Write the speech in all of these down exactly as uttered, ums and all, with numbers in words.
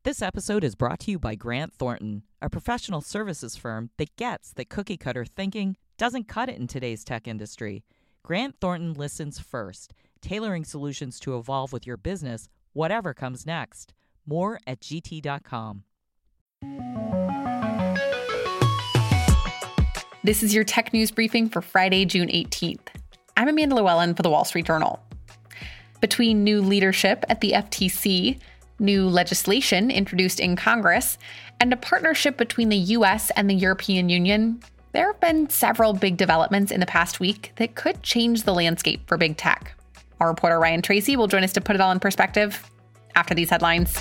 This episode is brought to you by Grant Thornton, a professional services firm that gets that cookie-cutter thinking doesn't cut it in today's tech industry. Grant Thornton listens first, tailoring solutions to evolve with your business, whatever comes next. More at G T dot com. This is your tech news briefing for Friday, June eighteenth. I'm Amanda Llewellyn for The Wall Street Journal. Between new leadership at the F T C, new legislation introduced in Congress, and a partnership between the U S and the European Union, there have been several big developments in the past week that could change the landscape for big tech. Our reporter Ryan Tracy will join us to put it all in perspective after these headlines.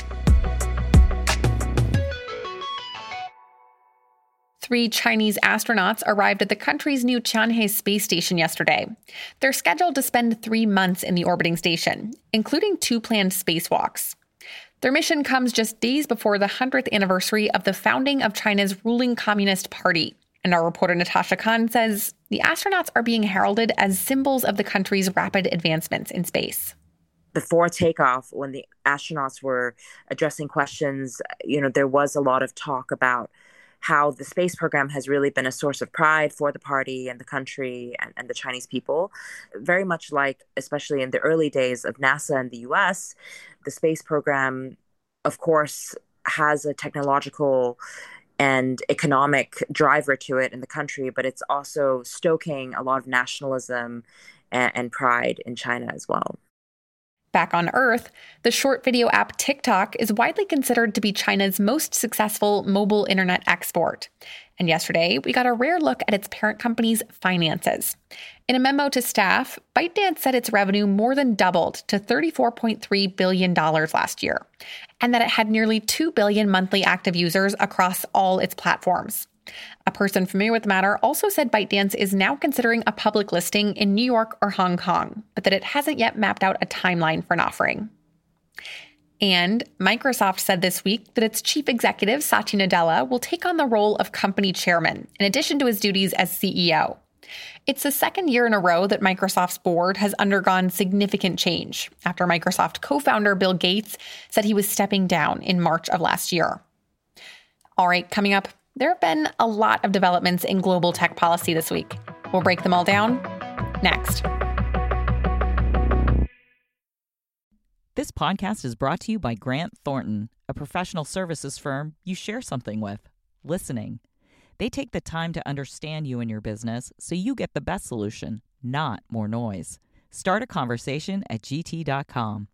Three Chinese astronauts arrived at the country's new Tianhe space station yesterday. They're scheduled to spend three months in the orbiting station, including two planned spacewalks. Their mission comes just days before the one hundredth anniversary of the founding of China's ruling Communist Party. And our reporter Natasha Khan says the astronauts are being heralded as symbols of the country's rapid advancements in space. Before takeoff, when the astronauts were addressing questions, you know, there was a lot of talk about how the space program has really been a source of pride for the party and the country and, and the Chinese people. Very much like, especially in the early days of NASA in the U S, the space program, of course, has a technological and economic driver to it in the country, but it's also stoking a lot of nationalism and, and pride in China as well. Back on Earth, the short video app TikTok is widely considered to be China's most successful mobile internet export. And yesterday, we got a rare look at its parent company's finances. In a memo to staff, ByteDance said its revenue more than doubled to thirty-four point three billion dollars last year, and that it had nearly two billion monthly active users across all its platforms. A person familiar with the matter also said ByteDance is now considering a public listing in New York or Hong Kong, but that it hasn't yet mapped out a timeline for an offering. And Microsoft said this week that its chief executive, Satya Nadella, will take on the role of company chairman, in addition to his duties as C E O. It's the second year in a row that Microsoft's board has undergone significant change after Microsoft co-founder Bill Gates said he was stepping down in March of last year. All right, coming up, there have been a lot of developments in global tech policy this week. We'll break them all down next. This podcast is brought to you by Grant Thornton, a professional services firm you share something with, listening. They take the time to understand you and your business so you get the best solution, not more noise. Start a conversation at G T dot com.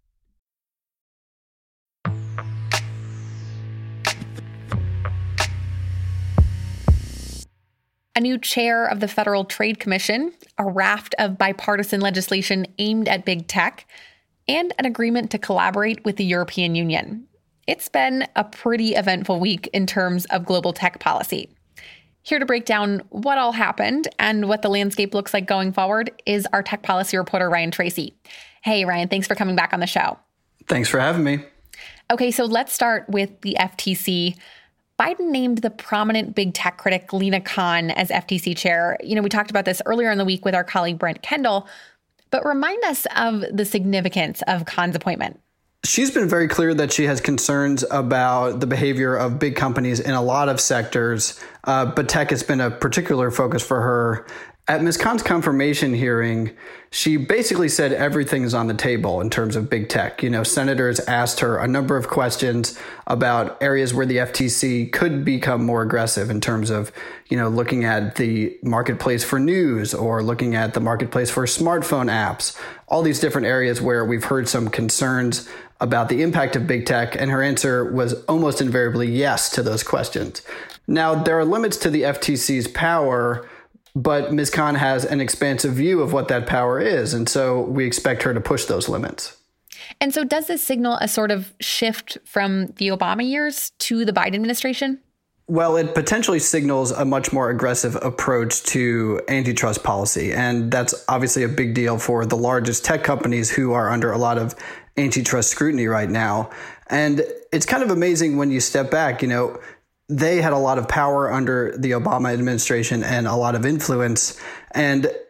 A new chair of the Federal Trade Commission, a raft of bipartisan legislation aimed at big tech, and an agreement to collaborate with the European Union. It's been a pretty eventful week in terms of global tech policy. Here to break down what all happened and what the landscape looks like going forward is our tech policy reporter, Ryan Tracy. Hey, Ryan, thanks for coming back on the show. Thanks for having me. Okay, so let's start with the F T C. Biden named the prominent big tech critic Lina Khan as F T C chair. You know, we talked about this earlier in the week with our colleague Brent Kendall, but remind us of the significance of Khan's appointment. She's been very clear that she has concerns about the behavior of big companies in a lot of sectors, uh, but tech has been a particular focus for her. At Miz Khan's confirmation hearing, she basically said everything is on the table in terms of big tech. You know, senators asked her a number of questions about areas where the F T C could become more aggressive in terms of, you know, looking at the marketplace for news or looking at the marketplace for smartphone apps, all these different areas where we've heard some concerns about the impact of big tech. And her answer was almost invariably yes to those questions. Now, there are limits to the F T C's power, but Miz Khan has an expansive view of what that power is. And so we expect her to push those limits. And so does this signal a sort of shift from the Obama years to the Biden administration? Well, it potentially signals a much more aggressive approach to antitrust policy. And that's obviously a big deal for the largest tech companies who are under a lot of antitrust scrutiny right now. And it's kind of amazing when you step back, you know, they had a lot of power under the Obama administration and a lot of influence. And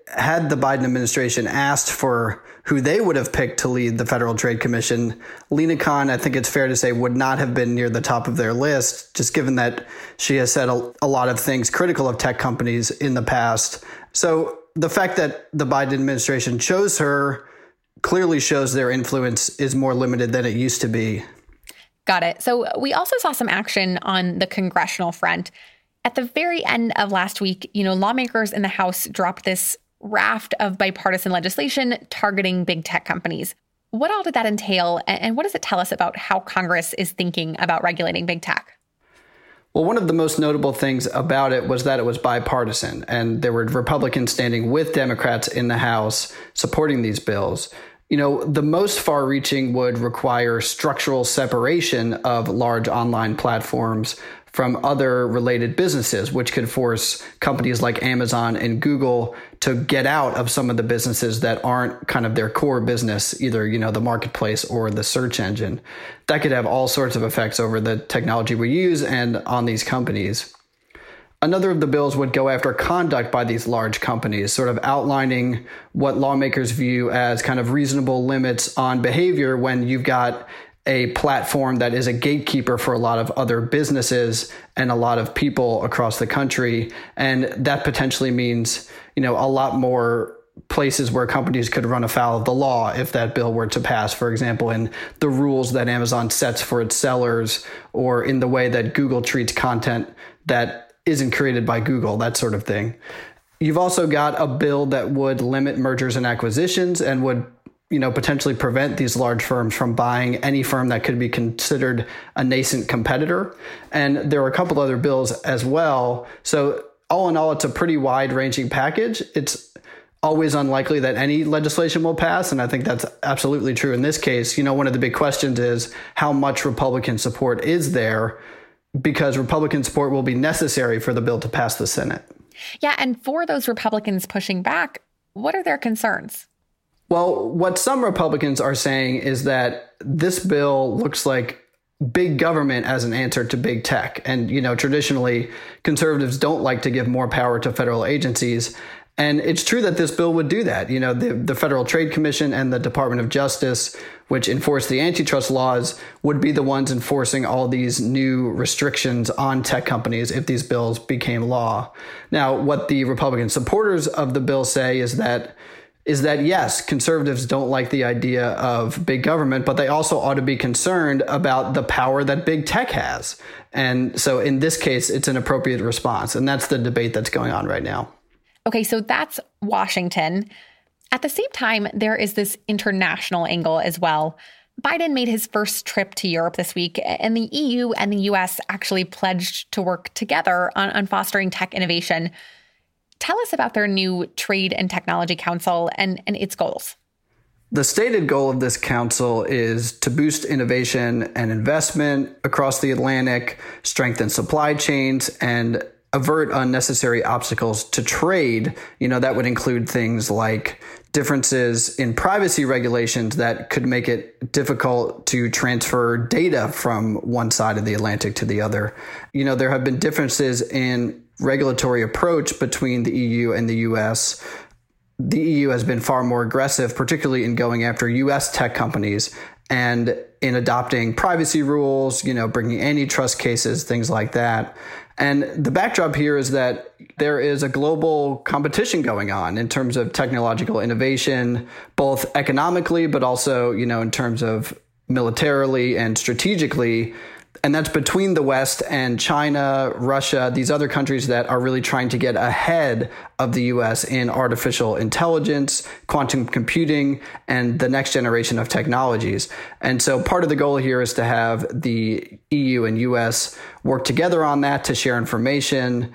had the Biden administration asked for who they would have picked to lead the Federal Trade Commission, Lina Khan, I think it's fair to say, would not have been near the top of their list, just given that she has said a, a lot of things critical of tech companies in the past. So the fact that the Biden administration chose her clearly shows their influence is more limited than it used to be. Got it. So we also saw some action on the congressional front. At the very end of last week, you know, lawmakers in the House dropped this raft of bipartisan legislation targeting big tech companies. What all did that entail, and what does it tell us about how Congress is thinking about regulating big tech? Well, one of the most notable things about it was that it was bipartisan, and there were Republicans standing with Democrats in the House supporting these bills. You know, the most far-reaching would require structural separation of large online platforms from other related businesses, which could force companies like Amazon and Google to get out of some of the businesses that aren't kind of their core business, either, you know, the marketplace or the search engine. That could have all sorts of effects over the technology we use and on these companies. Another of the bills would go after conduct by these large companies, sort of outlining what lawmakers view as kind of reasonable limits on behavior when you've got a platform that is a gatekeeper for a lot of other businesses and a lot of people across the country. And that potentially means, you know, a lot more places where companies could run afoul of the law if that bill were to pass, for example, in the rules that Amazon sets for its sellers, or in the way that Google treats content that isn't created by Google, that sort of thing. You've also got a bill that would limit mergers and acquisitions and would, you know, potentially prevent these large firms from buying any firm that could be considered a nascent competitor. And there are a couple other bills as well. So all in all, it's a pretty wide-ranging package. It's always unlikely that any legislation will pass, and I think that's absolutely true in this case. You know, one of the big questions is how much Republican support is there, because Republican support will be necessary for the bill to pass the Senate. Yeah, and for those Republicans pushing back, what are their concerns? Well, what some Republicans are saying is that this bill looks like big government as an answer to big tech. And, you know, traditionally, conservatives don't like to give more power to federal agencies. And it's true that this bill would do that. You know, the, the Federal Trade Commission and the Department of Justice, which enforce the antitrust laws, would be the ones enforcing all these new restrictions on tech companies if these bills became law. Now, what the Republican supporters of the bill say is that is that, yes, conservatives don't like the idea of big government, but they also ought to be concerned about the power that big tech has. And so in this case, it's an appropriate response. And that's the debate that's going on right now. Okay, so that's Washington. At the same time, there is this international angle as well. Biden made his first trip to Europe this week, and the E U and the U S actually pledged to work together on, on fostering tech innovation. Tell us about their new Trade and Technology Council and, and its goals. The stated goal of this council is to boost innovation and investment across the Atlantic, strengthen supply chains, and avert unnecessary obstacles to trade. You know, that would include things like differences in privacy regulations that could make it difficult to transfer data from one side of the Atlantic to the other. You know, there have been differences in regulatory approach between the E U and the U S. The E U has been far more aggressive, particularly in going after U S tech companies and in adopting privacy rules, you know, bringing antitrust cases, things like that. And the backdrop here is that there is a global competition going on in terms of technological innovation, both economically, but also, you know, in terms of militarily and strategically. And that's between the West and China, Russia, these other countries that are really trying to get ahead of the U S in artificial intelligence, quantum computing, and the next generation of technologies. And so part of the goal here is to have the E U and U S work together on that, to share information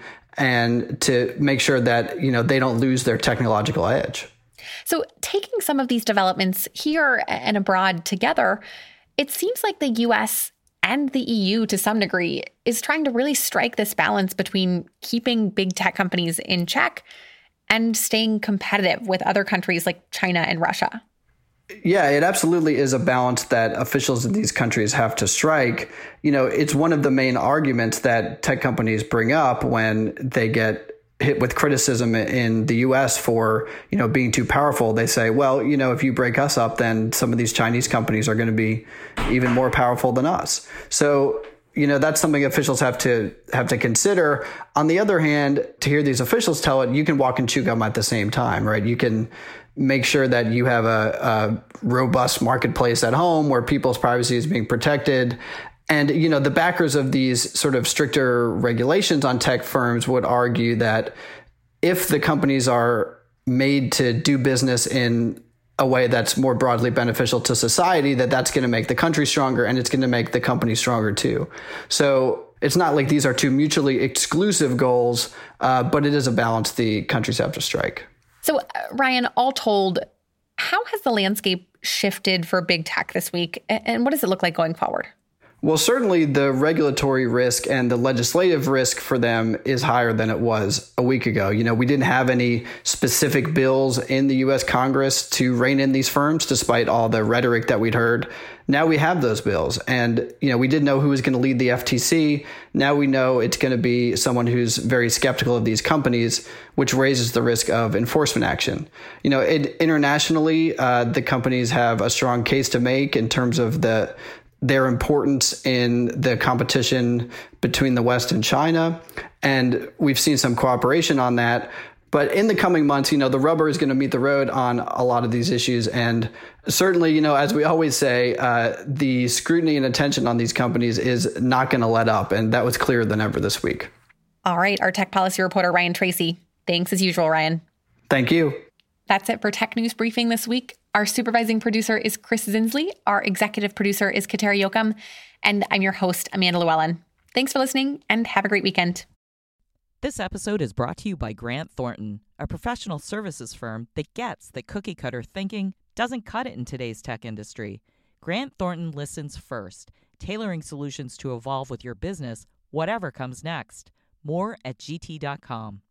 and to make sure that, you know, they don't lose their technological edge. So taking some of these developments here and abroad together, it seems like the U S and the E U, to some degree, is trying to really strike this balance between keeping big tech companies in check and staying competitive with other countries like China and Russia. Yeah, it absolutely is a balance that officials in these countries have to strike. You know, it's one of the main arguments that tech companies bring up when they get hit with criticism in the U S for, you know, being too powerful, they say, well, you know, if you break us up, then some of these Chinese companies are going to be even more powerful than us. So, you know, that's something officials have to have to consider. On the other hand, to hear these officials tell it, you can walk and chew gum at the same time, right? You can make sure that you have a, a robust marketplace at home where people's privacy is being protected. And, you know, the backers of these sort of stricter regulations on tech firms would argue that if the companies are made to do business in a way that's more broadly beneficial to society, that that's going to make the country stronger and it's going to make the company stronger too. So it's not like these are two mutually exclusive goals, uh, but it is a balance the countries have to strike. So, uh, Ryan, all told, how has the landscape shifted for big tech this week? And what does it look like going forward? Well, certainly the regulatory risk and the legislative risk for them is higher than it was a week ago. You know, we didn't have any specific bills in the U S Congress to rein in these firms, despite all the rhetoric that we'd heard. Now we have those bills. And, you know, we didn't know who was going to lead the F T C. Now we know it's going to be someone who's very skeptical of these companies, which raises the risk of enforcement action. You know, it, internationally, uh, the companies have a strong case to make in terms of the their importance in the competition between the West and China. And we've seen some cooperation on that. But in the coming months, you know, the rubber is going to meet the road on a lot of these issues. And certainly, you know, as we always say, uh, the scrutiny and attention on these companies is not going to let up. And that was clearer than ever this week. All right. Our tech policy reporter, Ryan Tracy. Thanks as usual, Ryan. Thank you. That's it for Tech News Briefing this week. Our supervising producer is Chris Zinsley. Our executive producer is Kateri Yoakum. And I'm your host, Amanda Llewellyn. Thanks for listening and have a great weekend. This episode is brought to you by Grant Thornton, a professional services firm that gets that cookie cutter thinking doesn't cut it in today's tech industry. Grant Thornton listens first, tailoring solutions to evolve with your business, whatever comes next. More at G T dot com.